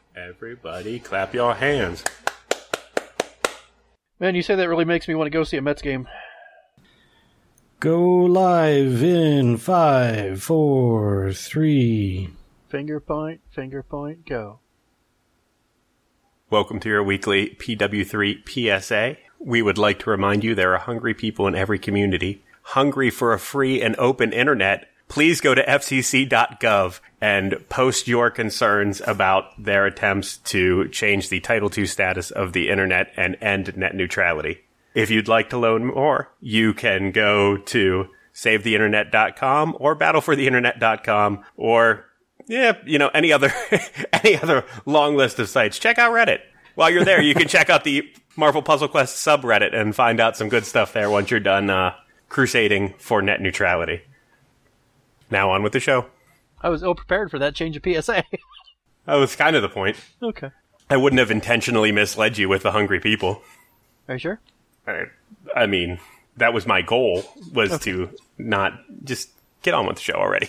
Everybody clap your hands. Man, you say that really makes me want to go see a Mets game. Go live in 5, 4, 3. Finger point, go. Welcome to your weekly PW3 PSA. We would like to remind you there are hungry people in every community. Hungry for a free and open internet. Please go to fcc.gov and post your concerns about their attempts to change the Title II status of the internet and end net neutrality. If you'd like to learn more, you can go to savetheinternet.com or battlefortheinternet.com or, any other long list of sites. Check out Reddit. While you're there, you can check out the Marvel Puzzle Quest subreddit and find out some good stuff there once you're done crusading for net neutrality. Now on with the show. I was ill-prepared for that change of PSA. That was kind of the point. Okay. I wouldn't have intentionally misled you with the hungry people. Are you sure? I mean, that was my goal, was to not just get on with the show already.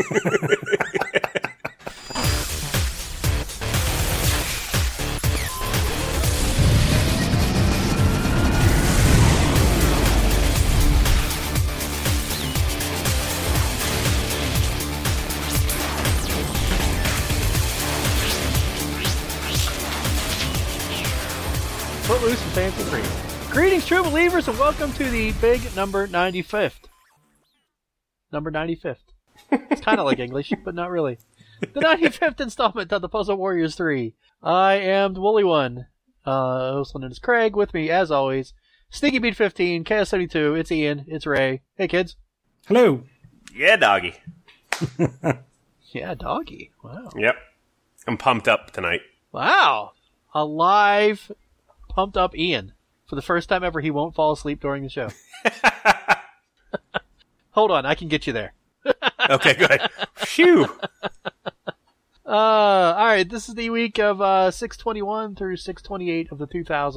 Footloose and Fancy Free. Greetings, true believers, and welcome to the big number 95th. Number 95th. It's kind of like English, but not really. The 95th installment of the Puzzle Warriors 3. I am the Woolly One. Also known as Craig. With me, as always, Sneaky Beat 15, KS72, it's Ian, it's Ray. Hey, kids. Hello. Yeah, doggy. Yeah, doggy. Wow. Yep. I'm pumped up tonight. Wow. A live, pumped up Ian. For the first time ever, he won't fall asleep during the show. Hold on, I can get you there. Okay, good. Phew. Alright, this is the week of 6/21 through 6/28 of the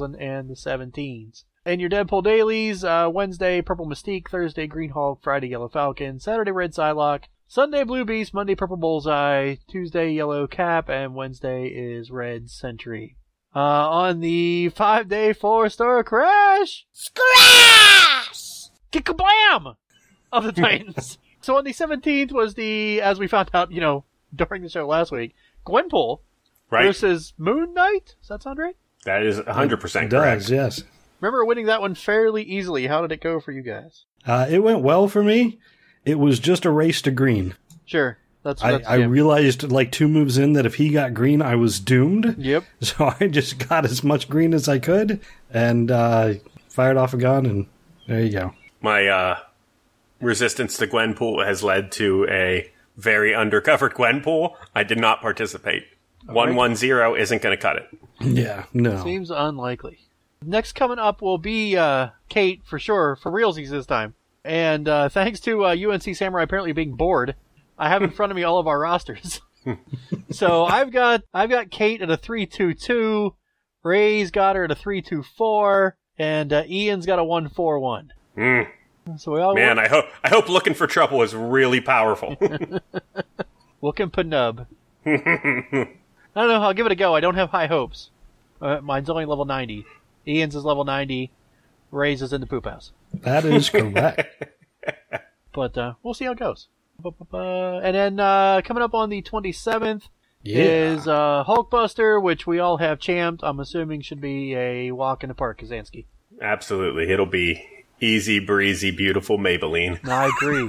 2017s. And your Deadpool dailies, Wednesday, Purple Mystique, Thursday, Green Hulk, Friday, Yellow Falcon, Saturday, Red Psylocke, Sunday, Blue Beast, Monday, Purple Bullseye, Tuesday, Yellow Cap, and Wednesday is Red Sentry. On the 5-day 4-star crash! Scratch! Kick-a-blam! Of the Titans. So on the 17th was the, as we found out, during the show last week, Gwenpool versus Moon Knight. Does that sound right? That is 100% correct. It does, yes. Remember winning that one fairly easily. How did it go for you guys? It went well for me. It was just a race to green. Sure. I realized like 2 moves in that if he got green, I was doomed. Yep. So I just got as much green as I could and fired off a gun, and there you go. My resistance to Gwenpool has led to a very undercovered Gwenpool. I did not participate. 110 isn't going to cut it. Yeah, no. Seems unlikely. Next coming up will be Kate, for sure, for realsies this time. And thanks to UNC Samurai apparently being bored, I have in front of me all of our rosters. So I've got Kate at a 3-2-2, Ray's got her at a 3-2-4, and Ian's got a 1-4-1. So we all I hope Looking for Trouble is really powerful. Looking Penub. I don't know. I'll give it a go. I don't have high hopes. Mine's only level 90. Ian's is level 90. Ray's is in the poop house. That is correct. But we'll see how it goes. And then coming up on the 27th is Hulkbuster, which we all have champed. I'm assuming should be a walk in the park, Kazansky. Absolutely. It'll be easy, breezy, beautiful Maybelline. I agree.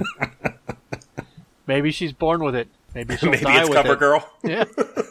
Maybe she's born with it. Maybe she'll Maybe die it's with CoverGirl. Yeah.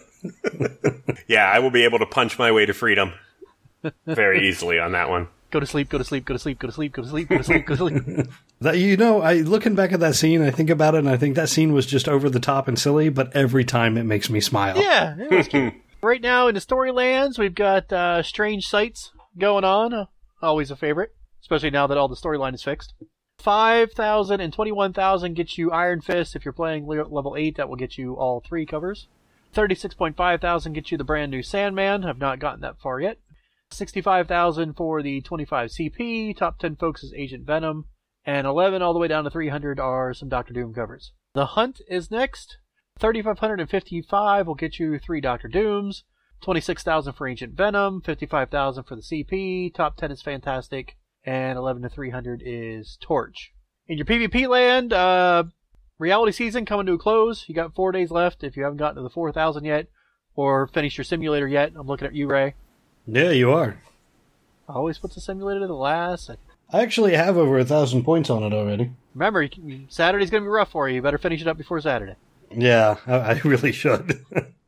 Yeah, I will be able to punch my way to freedom very easily on that one. Go to sleep, go to sleep, go to sleep, go to sleep, go to sleep, go to sleep, go to sleep. Looking back at that scene, I think about it, and I think that scene was just over the top and silly, but every time it makes me smile. Yeah, it was cute. Right now in the Storylands, we've got Strange Sights going on. Always a favorite, especially now that all the storyline is fixed. 5,000 and 21,000 gets you Iron Fist. If you're playing level 8, that will get you all 3 covers. 36.5 thousand gets you the brand new Sandman. I've not gotten that far yet. 65,000 for the 25 CP. Top 10 folks is Agent Venom. And 11 all the way down to 300 are some Doctor Doom covers. The Hunt is next. 3,555 will get you 3 Doctor Dooms. 26,000 for Ancient Venom, 55,000 for the CP, top 10 is Fantastic, and 11 to 300 is Torch. In your PvP land, reality season coming to a close. You got 4 days left if you haven't gotten to the 4,000 yet, or finished your simulator yet. I'm looking at you, Ray. Yeah, you are. Always puts the simulator to the last. I actually have over 1,000 points on it already. Remember, Saturday's going to be rough for you. You better finish it up before Saturday. Yeah, I really should.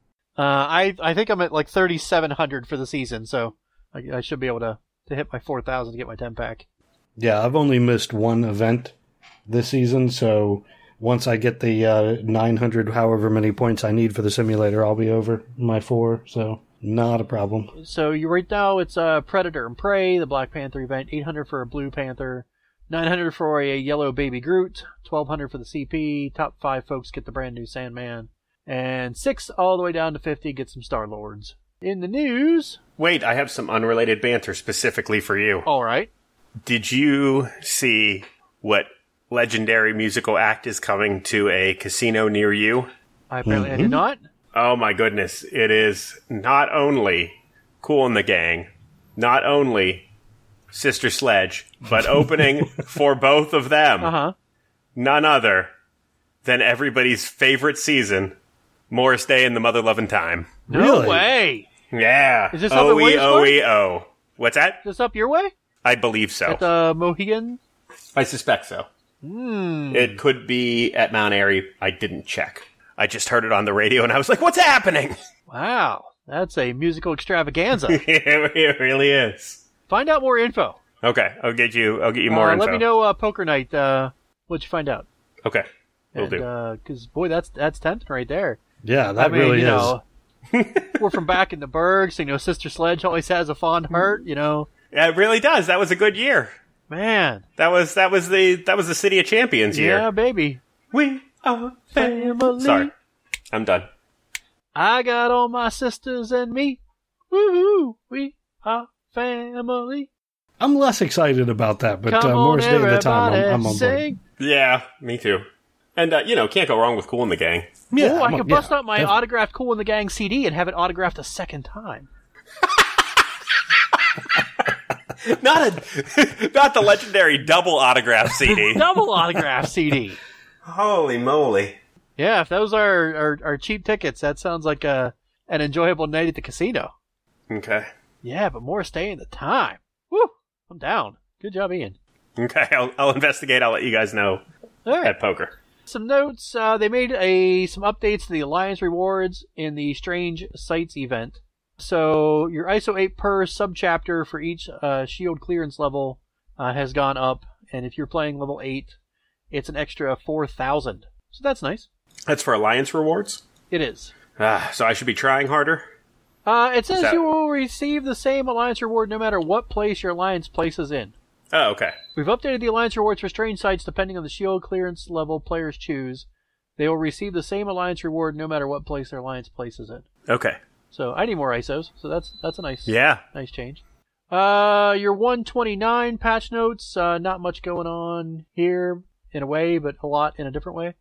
I think I'm at like 3,700 for the season, so I should be able to hit my 4,000 to get my 10 pack. Yeah, I've only missed one event this season, so once I get the 900, however many points I need for the simulator, I'll be over my 4, so not a problem. So right now it's Predator and Prey, the Black Panther event, 800 for a Blue Panther, 900 for a yellow Baby Groot, 1,200 for the CP, top 5 folks get the brand new Sandman, and 6 all the way down to 50 get some Star-Lords. In the news... Wait, I have some unrelated banter specifically for you. All right. Did you see what legendary musical act is coming to a casino near you? I did not. Oh my goodness. It is not only Kool and the Gang, not only Sister Sledge, but opening for both of them. None other than everybody's favorite season, Morris Day and the Mother Lovin' Time. No Really? way. Yeah. Is this up at OEO. What's that? Is this up your way? I believe so. At the Mohegan? I suspect so. It could be at Mount Airy. I didn't check. I just heard it on the radio and I was like, what's happening? Wow. That's a musical extravaganza. It really is. Find out more info. Okay, I'll get you more info. Let me know Poker Night what'd you find out. Okay, will do. Because boy, that's tempting right there. Yeah, that really is. We're from back in the Berg, so Sister Sledge always has a fond heart. Yeah, it really does. That was a good year. Man, that was the City of Champions year. Yeah, baby. We are family. Sorry, I'm done. I got all my sisters and me. Woohoo! We are family. I'm less excited about that, but Morris Day at the time, I'm on board. Yeah, me too. And, can't go wrong with Kool and the Gang. Yeah, I could bust out my autographed Kool and the Gang CD and have it autographed a second time. Not the legendary double autograph CD. Double autograph CD. Holy moly. Yeah, if those are cheap tickets, that sounds like an enjoyable night at the casino. Okay. Yeah, but more stay in the time. Woo! I'm down. Good job, Ian. Okay, I'll investigate. I'll let you guys know at poker. Some notes. They made some updates to the Alliance rewards in the Strange Sights event. So your ISO 8 per subchapter for each shield clearance level has gone up, and if you're playing level 8, it's an extra 4,000. So that's nice. That's for Alliance rewards? It is. So I should be trying harder? It says you will receive the same Alliance reward no matter what place your Alliance places in. Oh, okay. We've updated the Alliance rewards for Strange Sights depending on the shield clearance level players choose. They will receive the same Alliance reward no matter what place their Alliance places in. Okay. So I need more ISOs, so that's a nice change. Your 129 patch notes, not much going on here in a way, but a lot in a different way.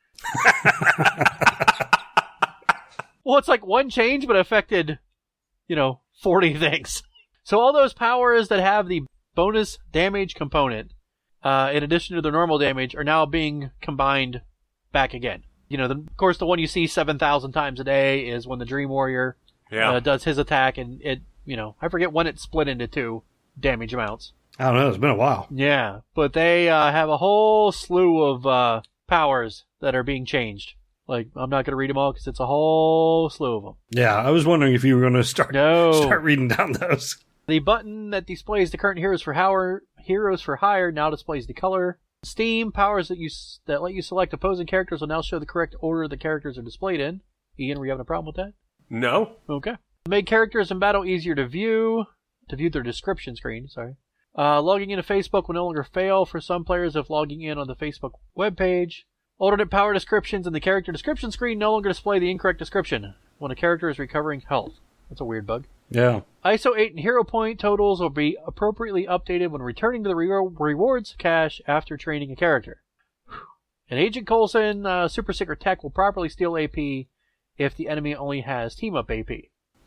Well, it's like one change, but affected, 40 things. So all those powers that have the bonus damage component, in addition to the normal damage, are now being combined back again. Of course, the one you see 7,000 times a day is when the Dream Warrior does his attack, and it, I forget when it split into 2 damage amounts. I don't know, it's been a while. Yeah, but they have a whole slew of powers that are being changed. Like, I'm not going to read them all because it's a whole slew of them. Yeah, I was wondering if you were going to start reading down those. The button that displays the current heroes for hire now displays the color. Steam powers that let you select opposing characters will now show the correct order the characters are displayed in. Ian, were you having a problem with that? No. Okay. Make characters in battle easier to view their description screen, sorry. Logging into Facebook will no longer fail for some players if logging in on the Facebook webpage. Alternate power descriptions in the character description screen no longer display the incorrect description when a character is recovering health. That's a weird bug. Yeah. ISO 8 and hero point totals will be appropriately updated when returning to the rewards cache after training a character. And Agent Coulson Super Secret Tech will properly steal AP if the enemy only has team-up AP.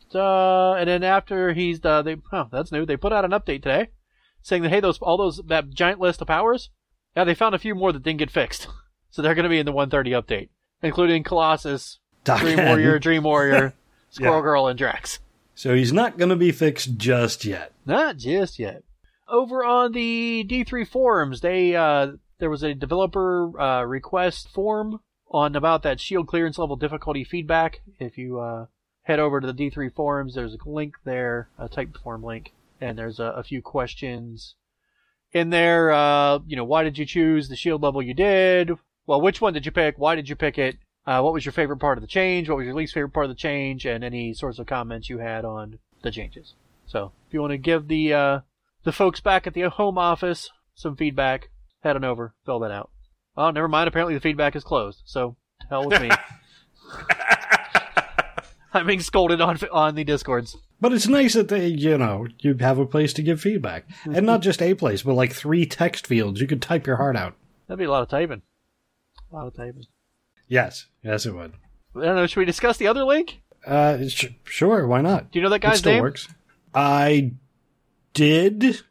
And then after that's new. They put out an update today saying that, hey, that giant list of powers, yeah, they found a few more that didn't get fixed. So they're going to be in the 130 update, including Colossus, Dream Warrior, Squirrel Girl, and Drax. So he's not going to be fixed just yet. Not just yet. Over on the D3 forums, there was a developer request form about that shield clearance level difficulty feedback. If you head over to the D3 forums, there's a link there, a typed form link, and there's a few questions in there. Why did you choose the shield level you did? Well, which one did you pick? Why did you pick it? What was your favorite part of the change? What was your least favorite part of the change? And any sorts of comments you had on the changes. So, if you want to give the folks back at the home office some feedback, head on over, fill that out. Oh, never mind. Apparently the feedback is closed. So, to hell with me. I'm being scolded on the Discords. But it's nice that you have a place to give feedback. And not just a place, but like 3 text fields. You could type your heart out. That'd be a lot of typing. Yes, it would. I don't know, should we discuss the other link? Sure, why not? Do you know that guy's it still name? Works. I did.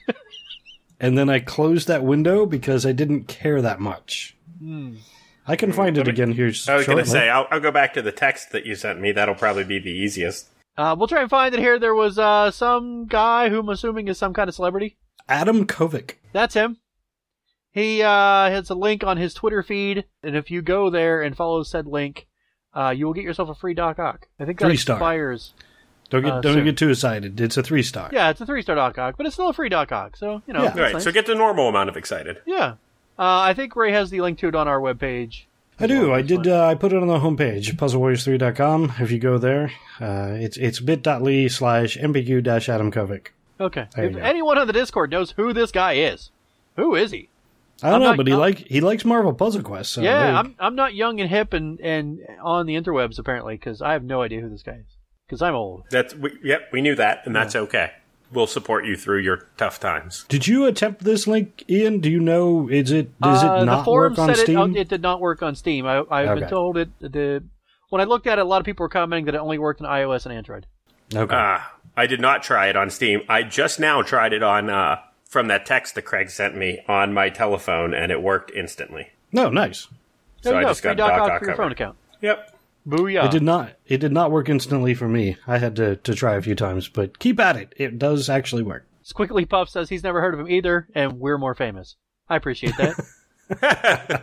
And then I closed that window because I didn't care that much. I can find it again here shortly. I was going to say, I'll go back to the text that you sent me. That'll probably be the easiest. We'll try and find it here. There was some guy who I'm assuming is some kind of celebrity. Adam Kovic. That's him. He has a link on his Twitter feed, and if you go there and follow said link, you will get yourself a free Doc Ock. I think that 3-star. expires. Don't get too excited. It's a 3-star. Yeah, it's a 3-star Doc Ock, but it's still a free Doc Ock, so, Yeah. Right, nice. so get the normal amount of excited. Yeah. I think Ray has the link to it on our webpage. I do. I did. I put it on the homepage, puzzlewarriors3.com. If you go there, it's bit.ly/mbq-Adam Kovic. Okay. There If you go. anyone on the Discord knows who this guy is, who is he? I don't know, but he likes Marvel Puzzle Quest. So Yeah, I'm not young and hip and on the interwebs apparently, because I have no idea who this guy is. Because I'm old. We knew that, and that's okay. We'll support you through your tough times. Did you attempt this link, Ian? Do you know? Does it not the forum work on said Steam? it did not work on Steam. I've been told it did. When I looked at it, a lot of people were commenting that it only worked on iOS and Android. Okay. I did not try it on Steam. I just now tried it on from that text that Craig sent me on my telephone, and it worked instantly. No, nice. There So you I go. just Free got Doc Doc Ock Ock for your covered. phone account. Yep. Booyah. It did not work instantly for me. I had to try a few times, but keep at it. It does actually work. Squiggly Puff says he's never heard of him either, and we're more famous. I appreciate that.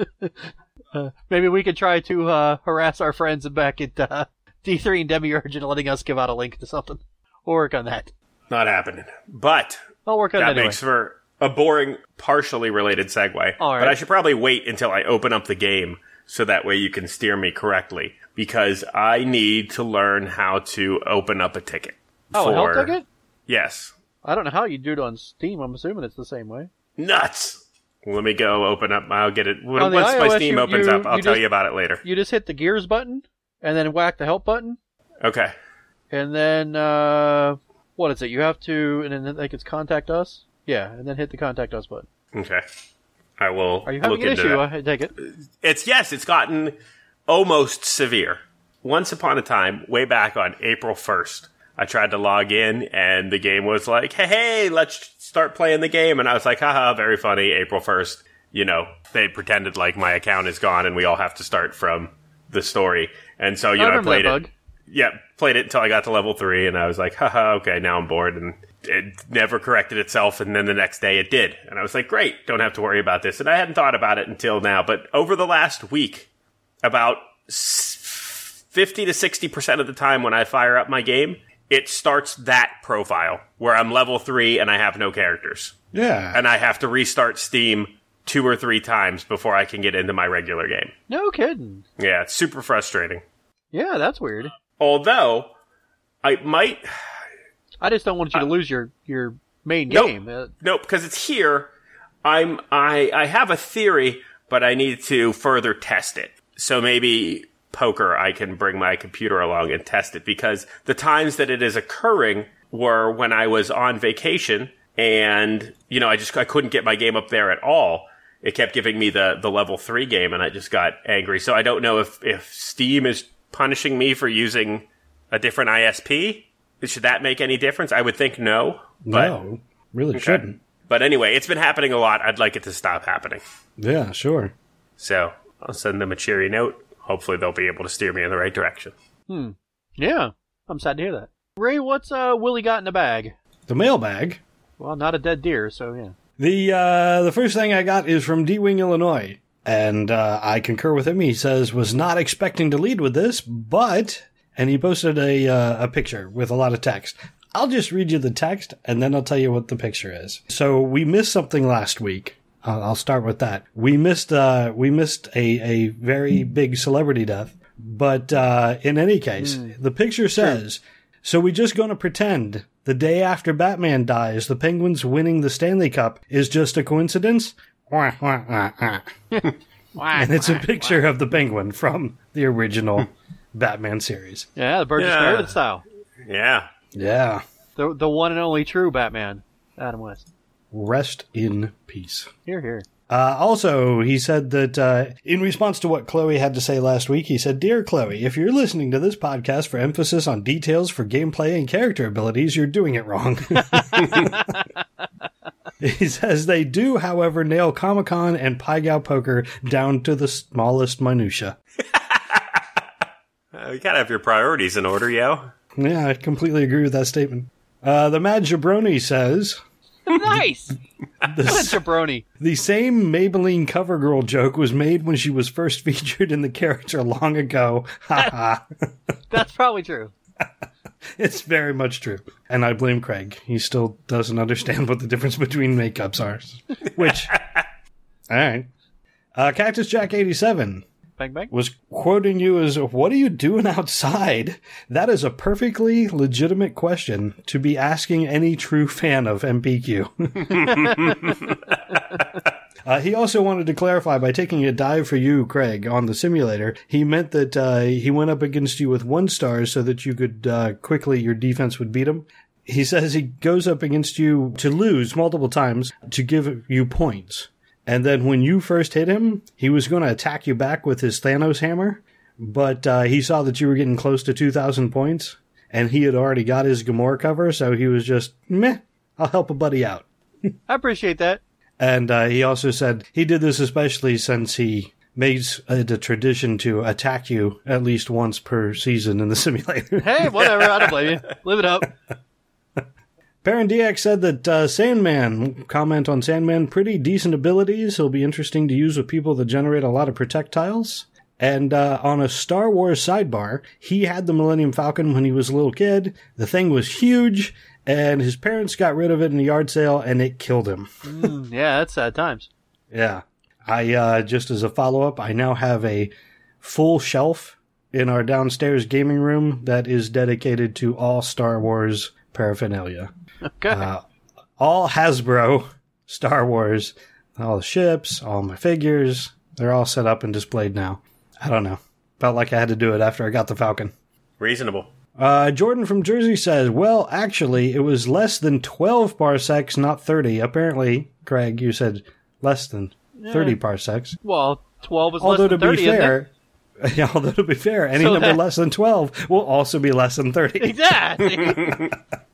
Maybe we could try to harass our friends back at D3 and Demiurge and letting us give out a link to something. We'll work on that. Not happening. But I'll work on that that anyway. makes for a boring, partially related segue. All right. But I should probably wait until I open up the game so that way you can steer me correctly, because I need to learn how to open up a ticket. Oh, a help ticket? Yes. I don't know how you do it on Steam. I'm assuming it's the same way. Nuts! Let me go open up. I'll get it. Once On the my iOS, Steam opens up, I'll you tell just- you about it later. You just hit the gears button, and then whack the help button, Okay. and then, what is it? You have to, and then it's contact us? Yeah, and then hit the contact us button. Okay. I will Are you look having an into issue? that. I take it. It's gotten almost severe. Once upon a time, way back on April 1st, I tried to log in, and the game was like, hey, let's start playing the game. And I was like, haha, very funny, April 1st. They pretended like my account is gone, and we all have to start from the story. And so, I played it. Bug. Yeah, played it until I got to level 3, and I was like, haha, okay, now I'm bored. And it never corrected itself, and then the next day it did. And I was like, great, don't have to worry about this. And I hadn't thought about it until now. But over the last week, about 50 to 60% of the time when I fire up my game, it starts that profile where I'm level 3 and I have no characters. Yeah. And I have to restart Steam 2 or 3 times before I can get into my regular game. No kidding. Yeah, it's super frustrating. Yeah, that's weird. Although, I might... I just don't want you to lose your main Nope. game. Nope, because it's here. I have a theory, but I need to further test it. So maybe poker, I can bring my computer along and test it, because the times that it is occurring were when I was on vacation, and I couldn't get my game up there at all. It kept giving me the level 3 game, and I just got angry. So I don't know if Steam is punishing me for using a different ISP? Should that make any difference? I would think no. No, really shouldn't. But anyway, it's been happening a lot. I'd like it to stop happening. Yeah, sure. So I'll send them a cheery note. Hopefully they'll be able to steer me in the right direction. Yeah, I'm sad to hear that. Ray, what's Willie got in the bag? The mailbag. Well, not a dead deer, so yeah. The first thing I got is from D-Wing, Illinois. And I concur with him. He says, was not expecting to lead with this, but... And he posted a picture with a lot of text. I'll just read you the text, and then I'll tell you what the picture is. So we missed something last week. I'll start with that. We missed a very big celebrity death. But in any case, the picture says, so we're just going to pretend the day after Batman dies, the Penguins winning the Stanley Cup is just a coincidence? And it's a picture of the Penguin from the original Batman series. Yeah, the Burgess Meredith style. Yeah. Yeah. The one and only true Batman, Adam West. Rest in peace. Hear, hear. Also, he said that in response to what Chloe had to say last week, he said, Dear Chloe, if you're listening to this podcast for emphasis on details for gameplay and character abilities, you're doing it wrong. He says they do, however, nail Comic-Con and Pai Gow Poker down to the smallest minutia. You gotta have your priorities in order, yo. Yeah, I completely agree with that statement. The Mad Jabroni says... Nice! What a jabroni. The same Maybelline CoverGirl joke was made when she was first featured in the character long ago. Ha ha. That's probably true. It's very much true. And I blame Craig. He still doesn't understand what the difference between makeups are. Which, alright. Cactus Jack 87 Bang, bang. was quoting you as, what are you doing outside? That is a perfectly legitimate question to be asking any true fan of MPQ. He also wanted to clarify by taking a dive for you, Craig, on the simulator. He meant that he went up against you with 1 star so that you could quickly, your defense would beat him. He says he goes up against you to lose multiple times to give you points. And then when you first hit him, he was going to attack you back with his Thanos hammer, but he saw that you were getting close to 2,000 points, and he had already got his Gamora cover, so he was just, meh, I'll help a buddy out. I appreciate that. And he also said he did this especially since he made it a tradition to attack you at least once per season in the simulator. Hey, whatever, I don't blame you. Live it up. Baron DX said that Sandman, comment on Sandman, pretty decent abilities. He'll be interesting to use with people that generate a lot of projectiles. And on a Star Wars sidebar, he had the Millennium Falcon when he was a little kid. The thing was huge, and his parents got rid of it in a yard sale, and it killed him. Yeah, that's sad times. Yeah. I just as a follow-up, I now have a full shelf in our downstairs gaming room that is dedicated to all Star Wars paraphernalia. Okay. All Hasbro Star Wars, all the ships, all my figures, they're all set up and displayed now. I don't know. Felt like I had to do it after I got the Falcon. Reasonable. Jordan from Jersey says, well, actually, it was less than 12 parsecs, not 30. Apparently, Craig, you said less than 30 parsecs. Well, 12 is although less than 30, isn't it? Yeah, although to be fair, any number less than 12 will also be less than 30. Exactly.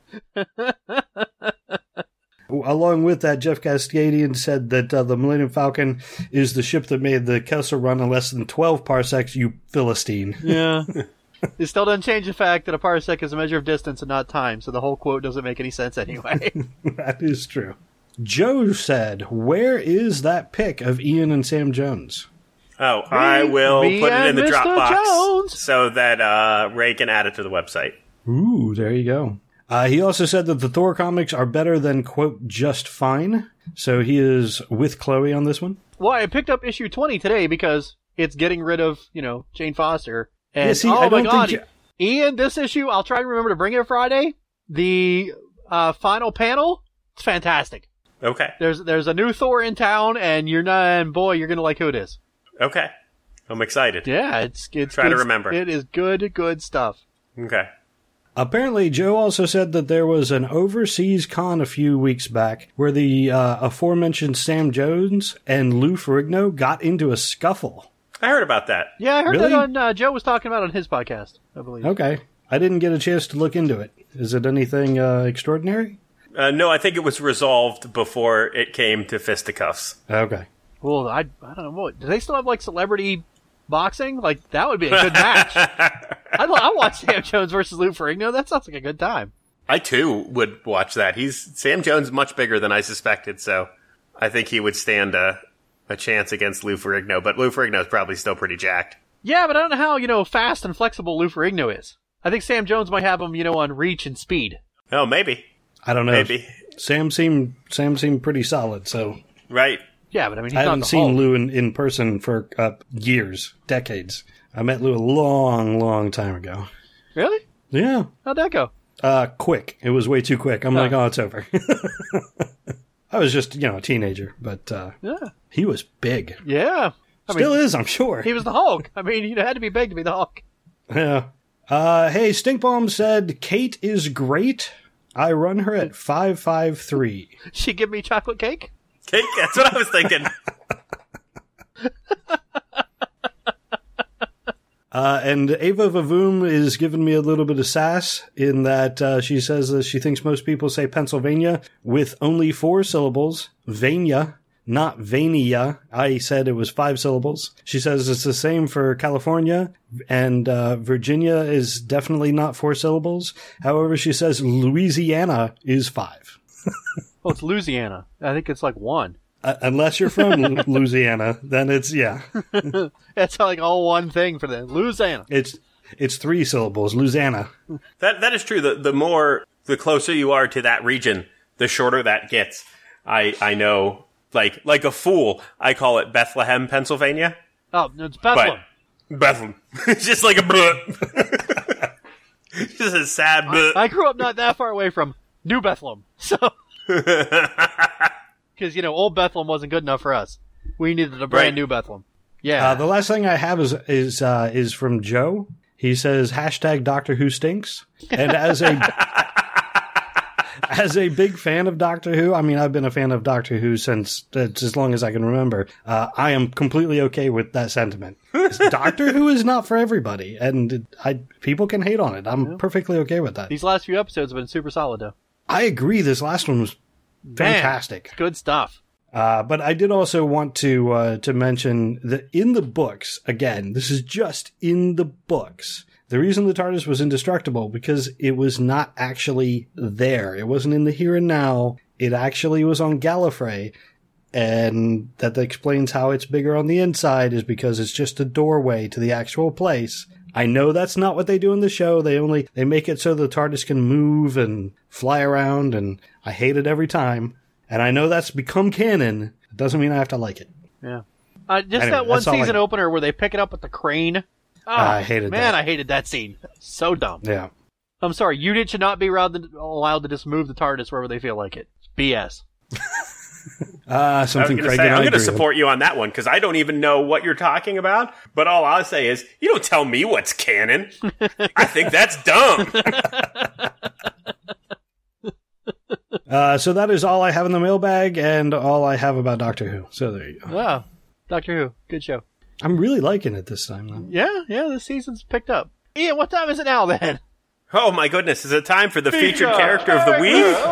Along with that, Jeff Cascadian said that the Millennium Falcon is the ship that made the Kessel Run in less than 12 parsecs, you Philistine. Yeah. It still doesn't change the fact that a parsec is a measure of distance and not time, so the whole quote doesn't make any sense anyway. That is true. Joe said, where is that pic of Ian and Sam Jones? Oh, I will put it in the Mr. Dropbox Jones. so that Ray can add it to the website. Ooh, there you go. He also said that the Thor comics are better than, quote, just fine. So he is with Chloe on this one. Well, I picked up issue 20 today because it's getting rid of, Jane Foster. And, Yeah, see, I my don't God, think Ian, this issue, I'll try to remember to bring it Friday. The final panel, it's fantastic. Okay. There's a new Thor in town, and you're going to like who it is. Okay. I'm excited. Yeah, it's Try to remember. It is good stuff. Okay. Apparently, Joe also said that there was an overseas con a few weeks back where the aforementioned Sam Jones and Lou Ferrigno got into a scuffle. I heard about that. Yeah, I heard Really? that on Joe was talking about on his podcast, I believe. Okay. I didn't get a chance to look into it. Is it anything extraordinary? No, I think it was resolved before it came to fisticuffs. Okay. Well, I don't know. What, do they still have, like, celebrity boxing? Like, that would be a good match. I'd watch Sam Jones versus Lou Ferrigno. That sounds like a good time. I, too, would watch that. Sam Jones is much bigger than I suspected, so I think he would stand a chance against Lou Ferrigno, but Lou Ferrigno is probably still pretty jacked. Yeah, but I don't know how, fast and flexible Lou Ferrigno is. I think Sam Jones might have him, on reach and speed. Oh, maybe. I don't know. Maybe. Sam seemed pretty solid, so... Right. Yeah, but I mean, I haven't seen Lou in person for years, decades. I met Lou a long, long time ago. Really? Yeah. How'd that go? Quick. It was way too quick. I'm like, oh, it's over. I was just, a teenager, but Yeah. he was big. Yeah. Still is, I'm sure. He was the Hulk. I mean, you had to be big to be the Hulk. Yeah. Hey, Stinkbomb said, Kate is great. I run her at 5'3". She give me chocolate cake? Cake? That's what I was thinking. And Ava Vavoom is giving me a little bit of sass in that she says that she thinks most people say Pennsylvania with only 4 syllables. Vania, not Vania. I said it was 5 syllables. She says it's the same for California, and Virginia is definitely not 4 syllables. However, she says Louisiana is 5. Oh, it's Louisiana. I think it's like 1. Unless you're from Louisiana, then it's, yeah. That's like all one thing for them. Louisiana. It's 3 syllables, Louisiana. That is true. The closer you are to that region, the shorter that gets. I know, like a fool, I call it Bethlehem, Pennsylvania. Oh, it's Bethlehem. But Bethlehem. It's just like a bleh. Just a sad bleh. I grew up not that far away from New Bethlehem, so... Because, old Bethlehem wasn't good enough for us. We needed a brand new Bethlehem. Yeah. The last thing I have is from Joe. He says, #Doctor Who stinks. And as a big fan of Doctor Who, I mean, I've been a fan of Doctor Who since as long as I can remember. I am completely okay with that sentiment. Doctor Who is not for everybody, and people can hate on it. I'm perfectly okay with that. These last few episodes have been super solid, though. I agree. This last one was fantastic. Man, good stuff. But I did also want to mention that in the books, again, this is just in the books, the reason the TARDIS was indestructible because it was not actually there. It wasn't in the here and now. It actually was on Gallifrey. And that explains how it's bigger on the inside is because it's just a doorway to the actual place. I know that's not what they do in the show. They make it so the TARDIS can move and fly around, and I hate it every time. And I know that's become canon. It doesn't mean I have to like it. Yeah. Anyway, that one season opener where they pick it up with the crane. Oh, I hated that. Man, I hated that scene. So dumb. Yeah. I'm sorry. Unit should not be allowed to just move the TARDIS wherever they feel like it. It's BS. Something Craig I'm going to support you on that one because I don't even know what you're talking about. But all I'll say is, you don't tell me what's canon. I think that's dumb. So that is all I have in the mailbag and all I have about Doctor Who. So there you go. Wow. Doctor Who. Good show. I'm really liking it this time, though. Yeah, this season's picked up. Ian, what time is it now, then? Oh, my goodness. Is it time for the featured character of the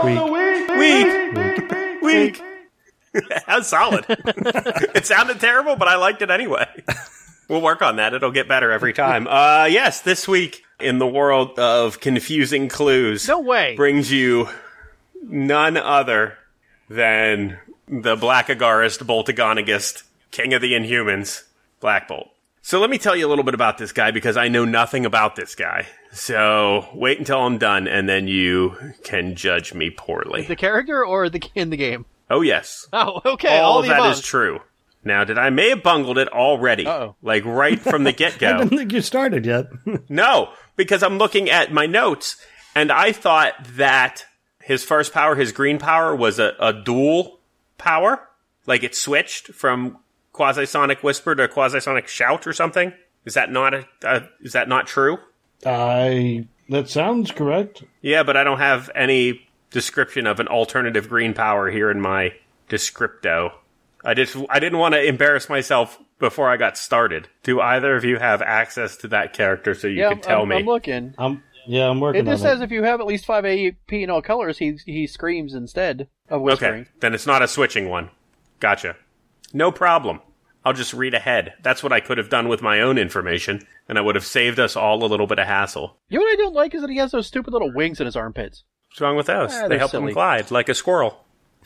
week? That's solid. It sounded terrible, but I liked it anyway. We'll work on that. It'll get better every time. Yes, this week in the world of confusing clues. No way. Brings you none other than the Black Agarist, Boltagonagist, King of the Inhumans, Black Bolt. So let me tell you a little bit about this guy because I know nothing about this guy. So wait until I'm done and then you can judge me poorly. The character or in the game? Oh, yes. Oh, okay. All of that is true. Now, I may have bungled it already. Uh-oh. Like right from the get-go. I didn't think you started yet. No, because I'm looking at my notes and I thought that his first power, his green power, was a dual power. Like it switched from Quasi-Sonic Whisper to Quasi-Sonic Shout or something. Is that not is that not true? That sounds correct. Yeah, but I don't have any description of an alternative green power here in my descripto. I didn't want to embarrass myself before I got started. Do either of you have access to that character so you can tell me? I'm looking. Yeah, I'm working It on just says if you have at least 5 AP in all colors, he screams instead of whispering. Okay, then it's not a switching one. Gotcha. No problem. I'll just read ahead. That's what I could have done with my own information, and I would have saved us all a little bit of hassle. You know what I don't like is that he has those stupid little wings in his armpits. What's wrong with those? They they're help silly. him glide, like a squirrel.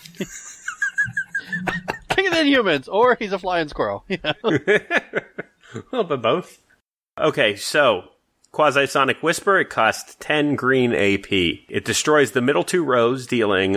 King of the Inhumans, or he's a flying squirrel. Yeah. A little bit both. Okay, so Quasi-Sonic Whisper, it costs 10 green AP. It destroys the middle two rows, dealing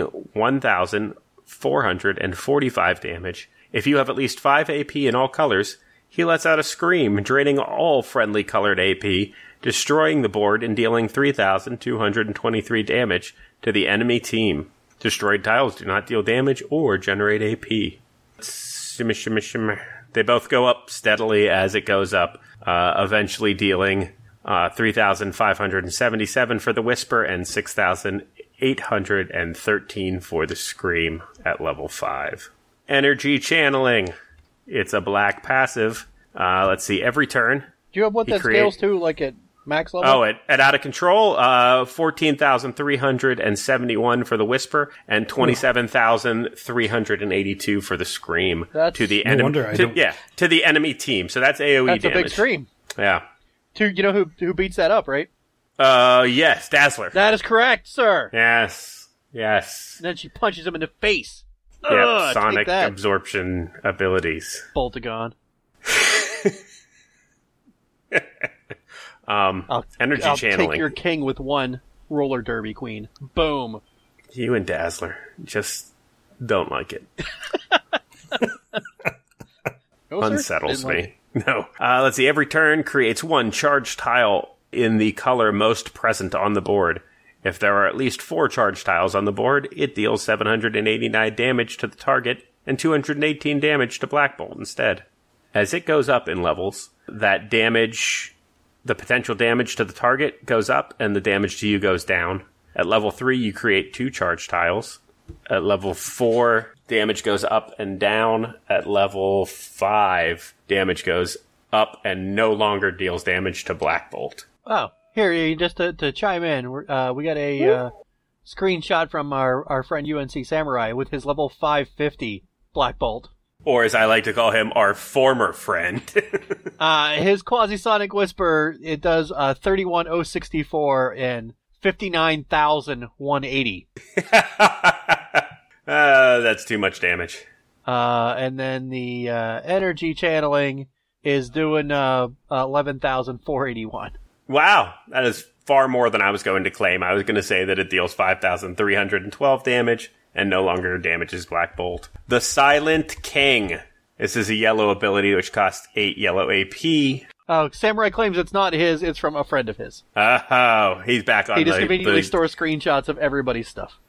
1,445 damage. If you have at least 5 AP in all colors, he lets out a scream, draining all friendly colored AP, destroying the board and dealing 3,223 damage to the enemy team. Destroyed tiles do not deal damage or generate AP. Shimmy, shimmy, shimmy. They both go up steadily as it goes up, eventually dealing 3,577 for the Whisper and 6,813 for the Scream at level 5. Energy Channeling. It's a black passive. Let's see, every turn. Do you have what that scales to, like at max level? Oh, at Out of Control, 14,371 for the Whisper and 27,382 for the Scream. That's to the no wonder I don't... to the enemy team. So that's AoE That's damage. a big scream. Yeah. You know who beats that up, right? Yes, Dazzler. That is correct, sir. Yes. And then she punches him in the face. Yeah, Ugh, sonic take that, absorption abilities. Boltagon. Energy I'll channeling. take your king with one roller derby queen. Boom. You and Dazzler just don't like it. No, sir? Unsettles Didn't me. like it. No. Let's see. Every turn creates one charged tile in the color most present on the board. If there are at least 4 charged tiles on the board, it deals 789 damage to the target and 218 damage to Black Bolt instead. As it goes up in levels, that damage, the potential damage to the target goes up and the damage to you goes down. At level 3, you create 2 charged tiles. At level 4, damage goes up and down. At level 5, damage goes up and no longer deals damage to Black Bolt. Oh, here, just to chime in, we got a screenshot from our friend UNC Samurai with his level 550 Black Bolt. Or as I like to call him, our former friend. His Quasi-Sonic Whisper, it does 31,064 and 59,180. That's too much damage. And then the energy channeling is doing 11,481. Wow, that is far more than I was going to claim. I was going to say that it deals 5,312 damage and no longer damages Black Bolt. The Silent King. This is a yellow ability which costs 8 yellow AP. Oh, Samurai claims it's not his, it's from a friend of his. Oh, he's back on He just conveniently stores screenshots of everybody's stuff.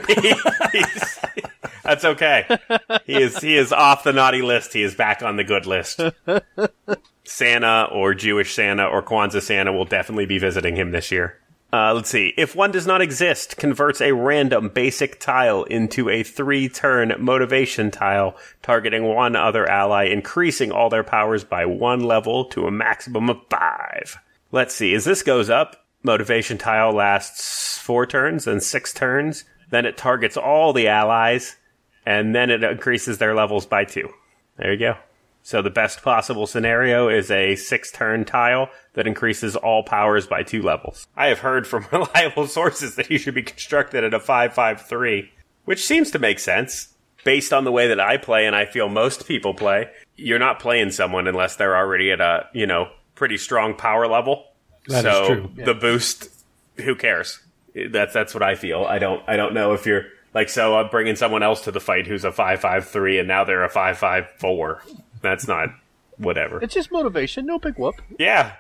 That's okay. He is off the naughty list. He is back on the good list. Santa or Jewish Santa or Kwanzaa Santa will definitely be visiting him this year. Let's see. If one does not exist, converts a random basic tile into a 3-turn motivation tile, targeting one other ally, increasing all their powers by 1 level to a maximum of 5. Let's see. As this goes up, motivation tile lasts 4 turns and 6 turns. Then it targets all the allies, and then it increases their levels by 2. There you go. So the best possible scenario is a 6-turn tile that increases all powers by 2 levels. I have heard from reliable sources that he should be constructed at a 5-5-3, which seems to make sense. Based on the way that I play, and I feel most people play, you're not playing someone unless they're already at a, pretty strong power level. That is true. The boost, who cares? That's what I feel. I don't know if you're so I'm bringing someone else to the fight who's a 5-5-3 and now they're a 5-5-4. That's not whatever. It's just motivation, no big whoop. Yeah.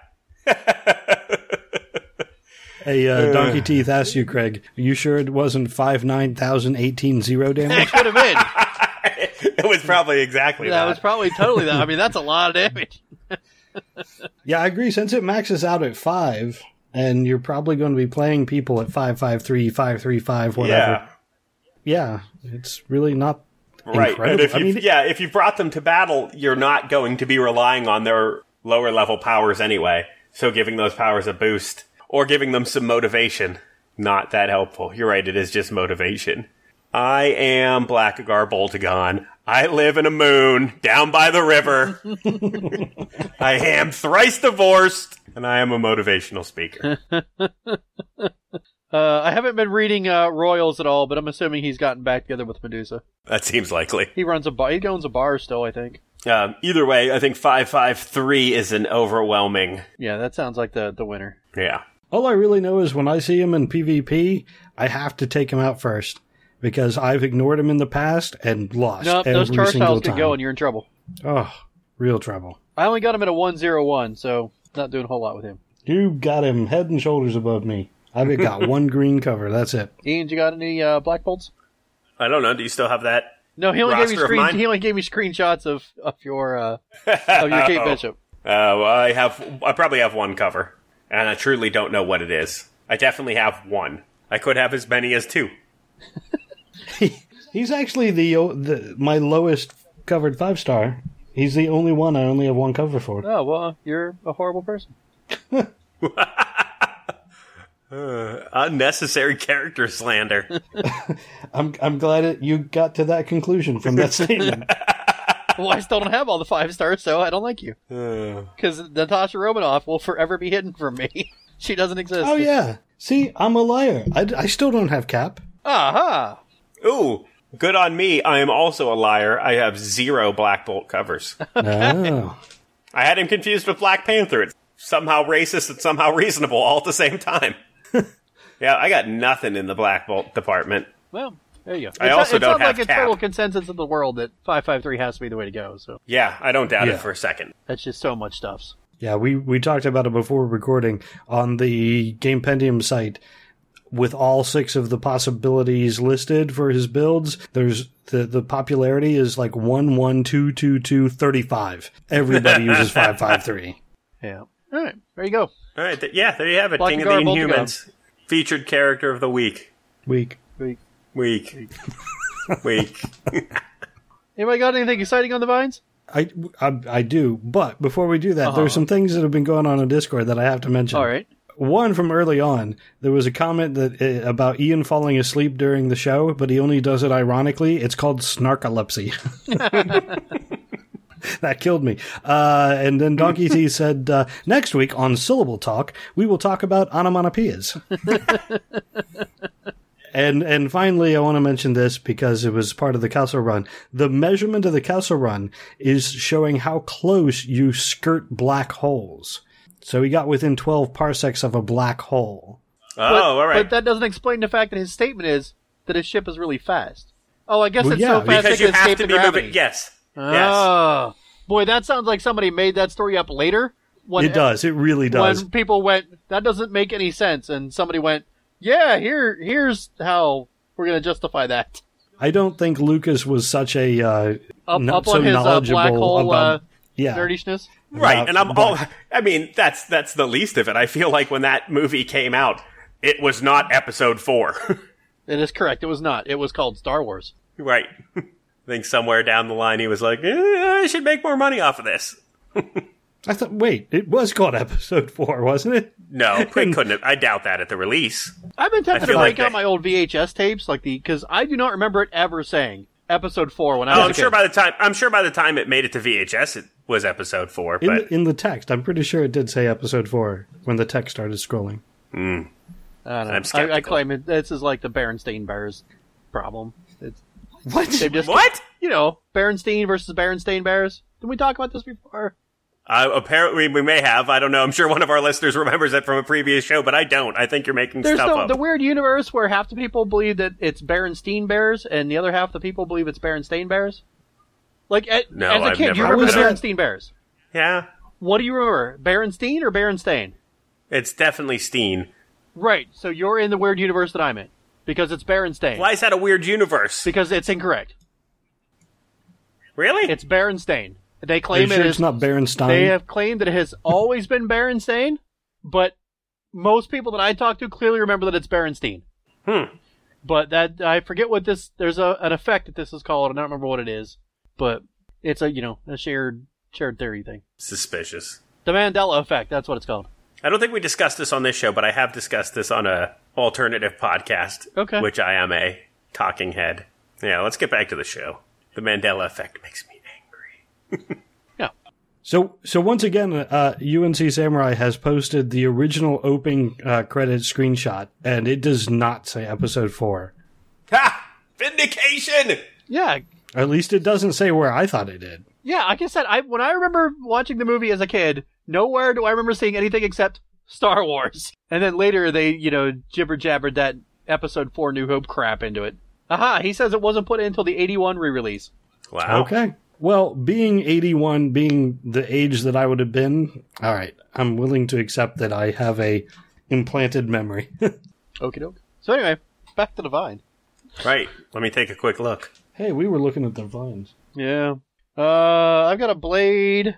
Hey, Donkey Teeth asked you, Craig, are you sure it wasn't 5,9,018 0 damage? It could have been. It was probably exactly that. That was probably totally that. I mean, that's a lot of damage. Yeah, I agree. Since it maxes out at 5, and you're probably going to be playing people at 5-5-3, 5-3-5, whatever. Yeah, it's really not right. incredible. And if you brought them to battle, you're not going to be relying on their lower level powers anyway. So giving those powers a boost, Or giving them some motivation. Not that helpful. You're right, it is just motivation. I am Blackagar Boltagon. I live in a moon down by the river. I am thrice divorced, and I am a motivational speaker. I haven't been reading Royals at all, but I'm assuming he's gotten back together with Medusa. That seems likely. He runs a bar. He owns a bar still, I think. Either way, I think 553 is an overwhelming. Yeah, that sounds like the winner. Yeah. All I really know is when I see him in PvP, I have to take him out first. Because I've ignored him in the past and lost Nope, every those charge single tiles time. could go and you're in trouble. Oh, real trouble. I only got him at a 101, so not doing a whole lot with him. You got him head and shoulders above me. I've got one green cover. That's it. Ian, you got any Black Bolts? I don't know. Do you still have that? No, he only roster of mine? He only gave me screenshots of your Kate Bishop. Well, I probably have one cover, and I truly don't know what it is. I definitely have one. I could have as many as two. He's actually my lowest covered 5-star. He's the only one I only have one cover for. Oh, well, you're a horrible person. Unnecessary character slander. I'm glad you got to that conclusion from that statement. Well, I still don't have all the 5 stars, so I don't like you. Because Natasha Romanoff will forever be hidden from me. She doesn't exist. Oh, yeah. See, I'm a liar. I still don't have Cap. Aha! Ooh, good on me. I am also a liar. I have 0 Black Bolt covers. Oh. I had him confused with Black Panther. It's somehow racist and somehow reasonable all at the same time. Yeah, I got nothing in the Black Bolt department. Well, there you go. I also don't have It sounds like a Cap. total consensus of the world that 553 has to be the way to go, so Yeah, I don't doubt Yeah. it for a second. that's just so much stuffs. Yeah, we talked about it before recording on the Game Pendium site. With all 6 of the possibilities listed for his builds, there's the popularity is like 1, 1, 2, 2, 2, 35. Everybody uses 553. Yeah. All right, there you go. All right, there you have it. King of the Blackagar Boltagon. Inhumans. Featured character of the week. Weak. Week. Anybody got anything exciting on the vines? I do, but before we do that, there's some things that have been going on in Discord that I have to mention. All right. One from early on, there was a comment that about Ian falling asleep during the show, but he only does it ironically. It's called snarkolepsy. That killed me. And then Donkey T said, next week on Syllable Talk, we will talk about onomatopoeias. And finally, I want to mention this because it was part of the Kelso run. The measurement of the Kelso run is showing how close you skirt black holes. So he got within 12 parsecs of a black hole. All right. But that doesn't explain the fact that his statement is that his ship is really fast. Oh, I guess Well, it's yeah, so fast because it you can have escape to the be gravity. moving. Yes. Oh. Boy, that sounds like somebody made that story up later. When, It does. It really does. When people went, that doesn't make any sense, and somebody went, yeah, here's how we're going to justify that. I don't think Lucas was such a not Up so on his knowledgeable black hole about yeah. nerdishness. Right, and About- I mean, that's the least of it. I feel like when that movie came out, it was not episode 4. It is correct. It was not. It was called Star Wars. Right. I think somewhere down the line he was like, I should make more money off of this. I thought, wait, it was called episode 4, wasn't it? No, it couldn't have. I doubt that at the release. I've been tempted to feel break like out my old VHS tapes, because I do not remember it ever saying episode 4 when I Oh, was I'm a sure kid. by the time it made it to VHS, it was episode 4. But In the text, I'm pretty sure it did say episode 4 when the text started scrolling. I don't know. I'm skeptical. I claim it. This is like the Berenstain Bears problem. What? They've just, what? Berenstein versus Berenstain Bears. Did we talk about this before? Apparently, we may have. I don't know. I'm sure one of our listeners remembers it from a previous show, but I don't. I think you're making There's stuff up. the weird universe where half the people believe that it's Berenstein Bears, and the other half the people believe it's Berenstain Bears. Like, No, as a I've kid, never you remember the heard that. Berenstain Bears? Yeah, What do you remember? Berenstein or Berenstain? it's definitely Steen. Right, so you're in the weird universe that I'm in. Because it's Berenstain. Why is that a weird universe? Because it's incorrect. Really? It's Berenstain. They Are you claim sure it it's is. not Berenstain? They have claimed that it has always been Berenstain, but most people that I talk to clearly remember that it's Berenstein. But that I forget what this. There's an effect that this is called. I don't remember what it is, but it's a shared theory thing. Suspicious. The Mandela effect. That's what it's called. I don't think we discussed this on this show, but I have discussed this on a alternative podcast, which I am a talking head. Yeah, let's get back to the show. The Mandela effect makes me angry. Yeah. So once again, UNC Samurai has posted the original opening credit screenshot, and it does not say episode 4. Ha! Vindication! Yeah. At least it doesn't say where I thought it did. Yeah, like I said, when I remember watching the movie as a kid, nowhere do I remember seeing anything except Star Wars. And then later they, jibber-jabbered that episode 4 New Hope crap into it. Aha, he says it wasn't put in until the 81 re-release. Wow. Okay. Well, being 81, being the age that I would have been, all right, I'm willing to accept that I have a implanted memory. Okie doke. So anyway, back to the Vine. Right. Let me take a quick look. Hey, we were looking at the vines. Yeah. I've got a Blade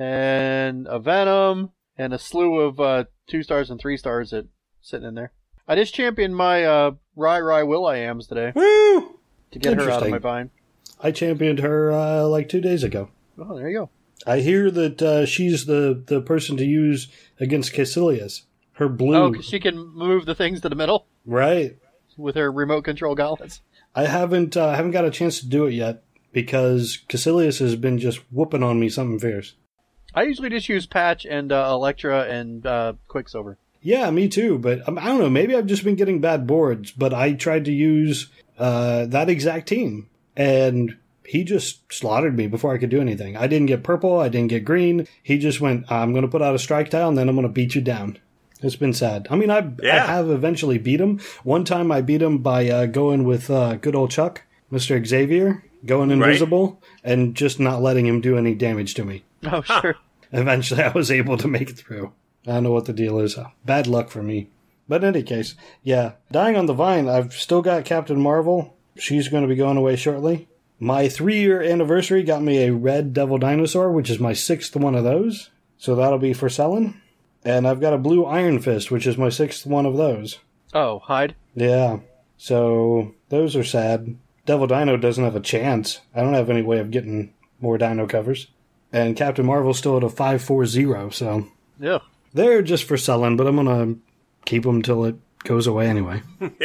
and a Venom and a slew of 2 stars and 3 stars sitting in there. I just championed my Rai Will.I.Ams today. Woo! To get her out of my Vine. I championed her like 2 days ago. Oh, there you go. I hear that she's the person to use against Caecilius. Her blue. Oh, 'cause she can move the things to the middle? Right. With her remote control gauntlets. I haven't got a chance to do it yet because Caecilius has been just whooping on me something fierce. I usually just use Patch and Electra and Quicksilver. Yeah, me too, but I don't know, maybe I've just been getting bad boards, but I tried to use that exact team, and he just slaughtered me before I could do anything. I didn't get purple, I didn't get green. He just went, I'm going to put out a strike tile, and then I'm going to beat you down. It's been sad. I mean, I have eventually beat him. One time I beat him by going with good old Chuck, Mr. Xavier, going invisible, and just not letting him do any damage to me. Oh, sure. Eventually I was able to make it through. I don't know what the deal is. Bad luck for me. But in any case, yeah. Dying on the Vine, I've still got Captain Marvel. She's going to be going away shortly. My 3-year anniversary got me a red Devil Dinosaur, which is my 6th one of those. So that'll be for selling. And I've got a blue Iron Fist, which is my 6th one of those. Oh, hide? Yeah. So those are sad. Devil Dino doesn't have a chance. I don't have any way of getting more Dino covers. And Captain Marvel's still at a 540, so... Yeah. They're just for selling, but I'm going to keep them till it goes away anyway.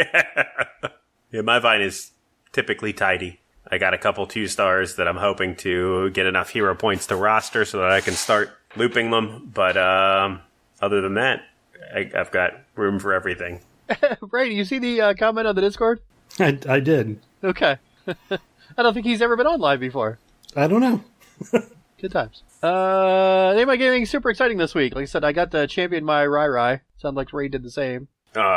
Yeah, my Vine is typically tidy. I got a couple 2 stars that I'm hoping to get enough hero points to roster so that I can start looping them. But other than that, I've got room for everything. Ray, do you see the comment on the Discord? I did. Okay. I don't think he's ever been on live before. I don't know. Good times. Name my gaming super exciting this week. Like I said, I got to champion my Rai. Sounds like Ray did the same.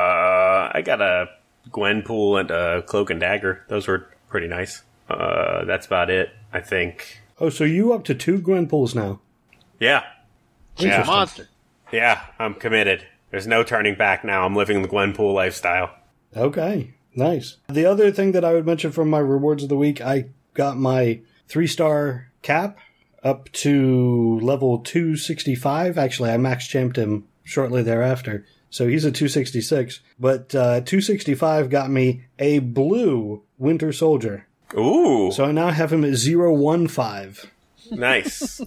I got a Gwenpool and a Cloak and Dagger. Those were pretty nice. That's about it, I think. Oh, so you up to 2 Gwenpools now? Yeah. She's a monster. Yeah, I'm committed. There's no turning back now. I'm living the Gwenpool lifestyle. Okay, nice. The other thing that I would mention from my rewards of the week, I got my 3-star Cap up to level 265. Actually, I max champed him shortly thereafter. So he's a 266. But 265 got me a blue Winter Soldier. Ooh. So I now have him at 015. Nice.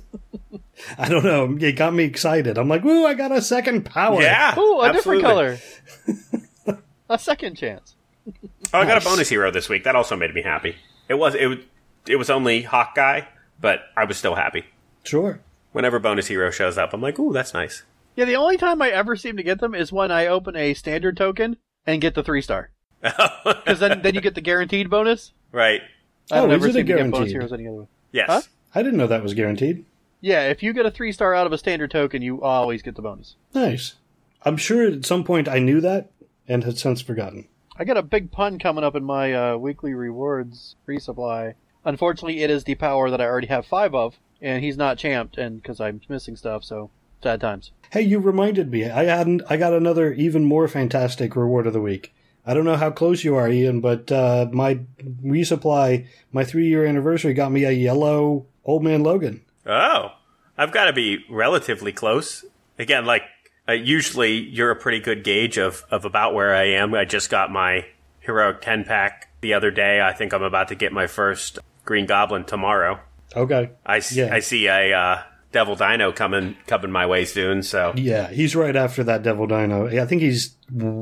I don't know. It got me excited. I'm like, ooh, I got a second power. Yeah. Ooh, a absolutely. different color. A second chance. Oh, I got a bonus hero this week. That also made me happy. It was only Hawkeye, but I was still happy. Sure. Whenever bonus hero shows up, I'm like, ooh, that's nice. Yeah, the only time I ever seem to get them is when I open a standard token and get the 3-star. Because then you get the guaranteed bonus. Right. I don't ever is it seem to get bonus guaranteed? heroes any other way. Yes. Huh? I didn't know that was guaranteed. Yeah, if you get a 3-star out of a standard token, you always get the bonus. Nice. I'm sure at some point I knew that and had since forgotten. I got a big pun coming up in my weekly rewards resupply. Unfortunately, it is the power that I already have 5 of, and he's not champed, and because I'm missing stuff, so sad times. Hey, you reminded me. I got another even more fantastic reward of the week. I don't know how close you are, Ian, but my resupply, my 3-year anniversary got me a yellow Old Man Logan. Oh. I've got to be relatively close. Again, like, usually you're a pretty good gauge of about where I am. I just got my Heroic 10-pack the other day. I think I'm about to get my first Green Goblin tomorrow. Okay. I see a Devil Dino coming my way soon. So Yeah, he's right after that Devil Dino. I think he's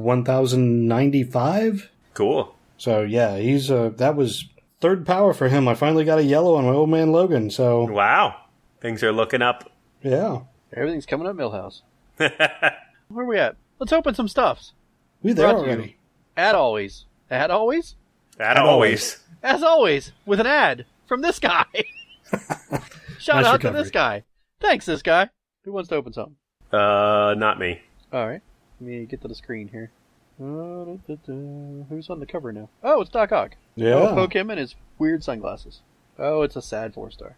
1095. cool. So yeah, he's that was third power for him. I finally got a yellow on my old man Logan. So Wow, things are looking up. yeah, Everything's coming up, Millhouse. Where are we at? Let's open some stuffs. we there Brought to you, already. As always. As always? As always, with an ad from this guy. Shout Nice out recovery. to this guy. Thanks, this guy. Who wants to open something? Not me. Alright. Let me get to the screen here. Who's on the cover now? Oh, it's Doc Ock. Yeah. Oh, poke him in his weird sunglasses. Oh, it's a sad 4-star.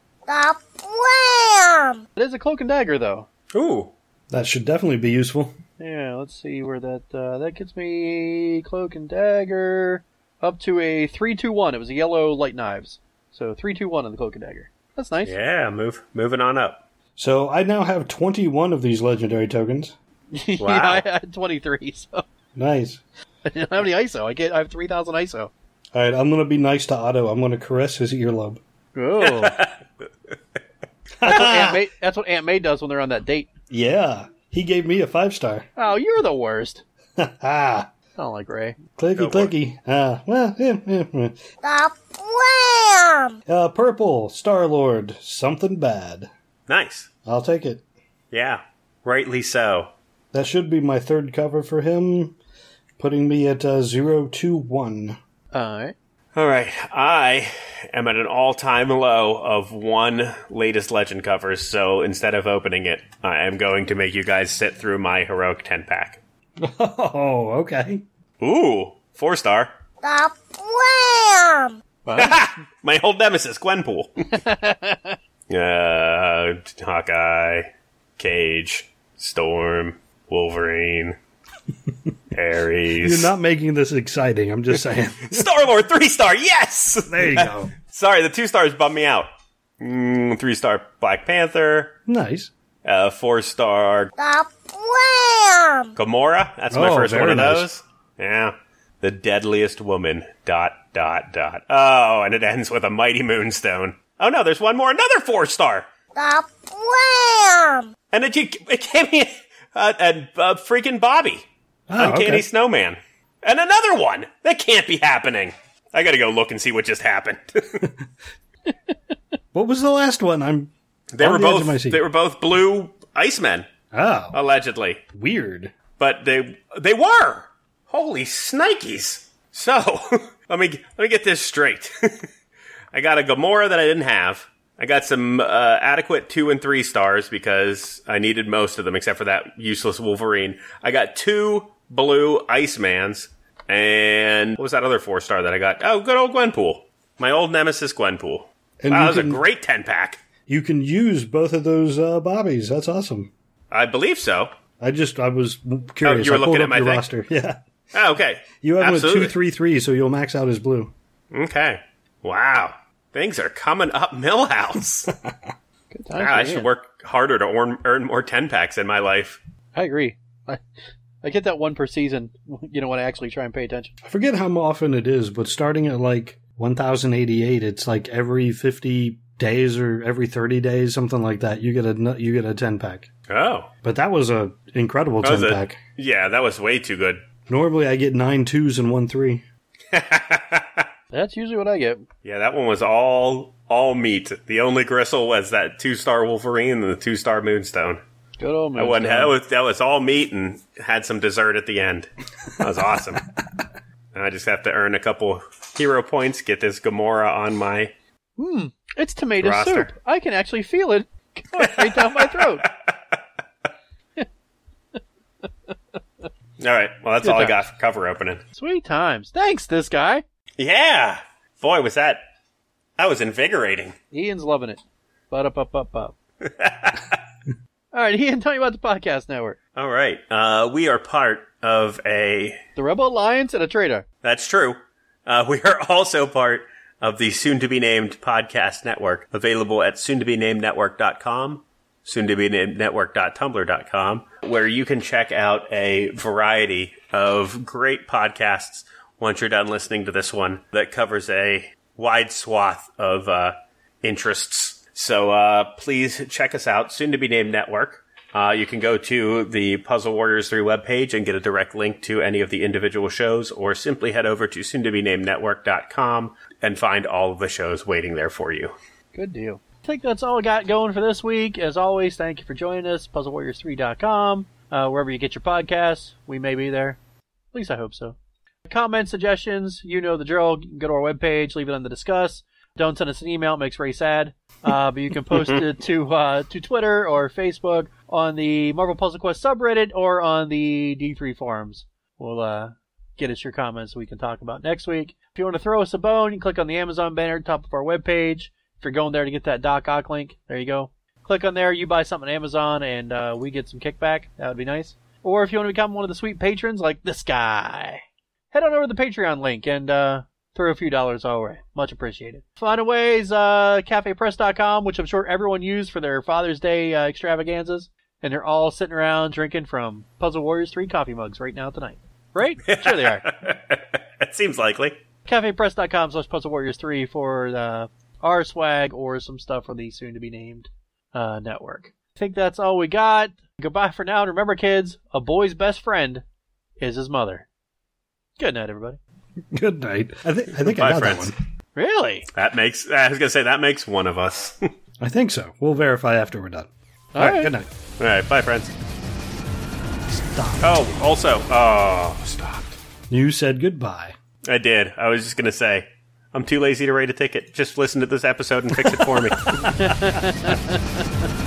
It is a cloak and dagger, though. Ooh. That should definitely be useful. Yeah, let's see where that gets me. Cloak and dagger up to a 3-2-1. It was a yellow light knives, so 3-2-1 on the cloak and dagger. That's nice. Yeah, moving on up. So I now have 21 of these legendary tokens. Yeah, Wow. I had 23, so Nice. I didn't have any ISO. I have 3,000 ISO. All right, I'm going to be nice to Otto. I'm going to caress his earlobe. Oh, that's what Aunt May does when they're on that date. Yeah, he gave me a 5-star. Oh, you're the worst. Ah, I don't like Ray. clicky Go for it. clicky. Purple Star Lord, something bad. Nice. I'll take it. Yeah, rightly so. That should be my third cover for him, putting me at 0-2-1. Alright. All right, I am at an all-time low of one latest Legend covers, so instead of opening it, I am going to make you guys sit through my heroic 10-pack. Oh, okay. Ooh, 4-star. My old nemesis, Gwenpool. Hawkeye, Cage, Storm, Wolverine, Ares. You're not making this exciting, I'm just saying. Star-Lord, 3-star, yes! There you go. Sorry, the 2 stars bummed me out. 3-star Black Panther, Nice. 4-star Gamora. That's my Oh, first one very of nice. those. Yeah. The deadliest woman, ... Oh, and it ends with a mighty moonstone. Oh no, there's one more, another 4-star! And it gave me a freaking Bobby. Oh, Uncanny okay. Snowman. And another one! That can't be happening. I gotta go look and see what just happened. What was the last one? They On were the edge of my both seat. they were both blue Icemen, Oh, allegedly. weird. But they were. Holy snikes. So, let me get this straight. I got a Gamora that I didn't have. I got some adequate 2 and 3 stars because I needed most of them except for that useless Wolverine. I got 2 blue Icemans, and what was that other 4-star that I got? Oh, good old Gwenpool. My old nemesis Gwenpool. And Wow, you that was a can- great 10-pack. You can use both of those bobbies. That's awesome. I believe so. I was curious. you were I pulled looking at up my your thing? roster. Yeah. Oh, okay. You have Absolutely. him at 2-3-3, so you'll max out his blue. Okay. Wow. Things are coming up, Millhouse. Good time. Wow, I should work harder to earn more 10-packs in my life. I agree. I get that one per season, when I actually try and pay attention. I forget how often it is, but starting at like 1088, it's like every 50 days or every 30 days, something like that. You get a 10-pack. Oh. But that was a incredible That was 10-pack. Yeah, that was way too good. Normally I get 9 2s and 1 3. That's usually what I get. Yeah, that one was all meat. The only gristle was that 2-star Wolverine and the 2-star Moonstone. Good old That, one, Moonstone. that was all meat and had some dessert at the end. That was awesome. And I just have to earn a couple hero points, get this Gamora on my... It's tomato roster. soup. I can actually feel it going right down my throat. All right, well, that's Good all I times. got for cover opening. Sweet times. Thanks, this guy. Yeah! Boy, that was invigorating. Ian's loving it. Ba-da-ba-ba-ba. All right, Ian, tell me about the podcast network. All right, we are part of a... The Rebel Alliance and a traitor. That's true. We are also part of the soon-to-be-named podcast network, available at soon-to-be-named-network.com, soon-to-be-named-network.tumblr.com, where you can check out a variety of great podcasts once you're done listening to this one that covers a wide swath of interests. So please check us out, soon to be named Network. You can go to the Puzzle Warriors 3 webpage and get a direct link to any of the individual shows, or simply head over to soon-to-be-named-network.com and find all of the shows waiting there for you. Good deal. I think that's all I got going for this week. As always, thank you for joining us. PuzzleWarriors3.com. Wherever you get your podcasts, we may be there. At least I hope so. Comments, suggestions, you know the drill. You can go to our webpage, leave it on the discuss. Don't send us an email, it makes Ray sad. But you can post it to Twitter or Facebook, on the Marvel Puzzle Quest subreddit, or on the D3 forums. We'll get us your comments we can talk about next week. If you want to throw us a bone, you can click on the Amazon banner at the top of our webpage. If you're going there to get that Doc Ock link, there you go. Click on there, you buy something on Amazon, and we get some kickback. That would be nice. Or if you want to become one of the sweet patrons like this guy, head on over to the Patreon link and throw a few dollars our way. Much appreciated. Final ways, cafepress.com, which I'm sure everyone used for their Father's Day extravaganzas. And they're all sitting around drinking from Puzzle Warriors 3 coffee mugs right now tonight. Right? Sure they are. It seems likely. cafepress.com/Puzzle Warriors 3 for our swag or some stuff for the soon-to-be-named network. I think that's all we got. Goodbye for now. And remember, kids, a boy's best friend is his mother. Good night, everybody. Good night. I think I got friends. that one. Really? I was going to say, that makes one of us. I think so. We'll verify after we're done. All right. Good night. All right. Bye, friends. Stop. Oh, also. Oh, stopped. You said goodbye. I did. I was just going to say, I'm too lazy to rate a ticket. Just listen to this episode and fix it for me.